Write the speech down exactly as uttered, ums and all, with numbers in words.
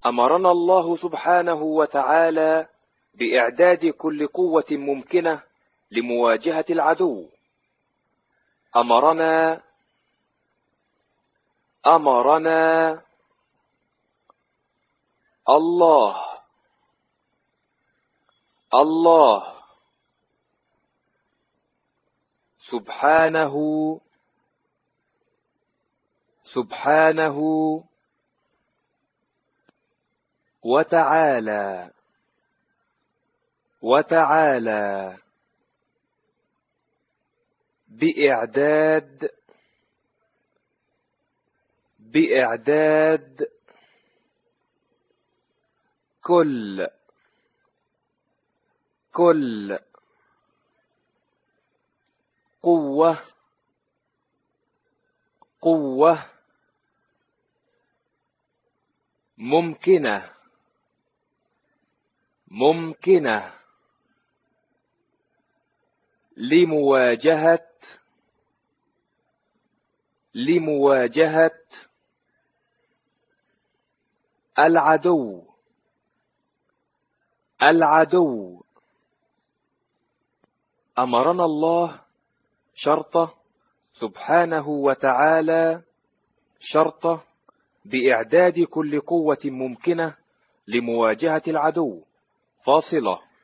أمرنا الله سبحانه وتعالى بإعداد كل قوة ممكنة لمواجهة العدو. أمرنا أمرنا الله الله سبحانه سبحانه وتعالى وتعالى بإعداد بإعداد كل كل قوة قوة ممكنة ممكنة لمواجهة لمواجهة العدو العدو. أمرنا الله شرطة سبحانه وتعالى شرطة بإعداد كل قوة ممكنة لمواجهة العدو. فاصلة.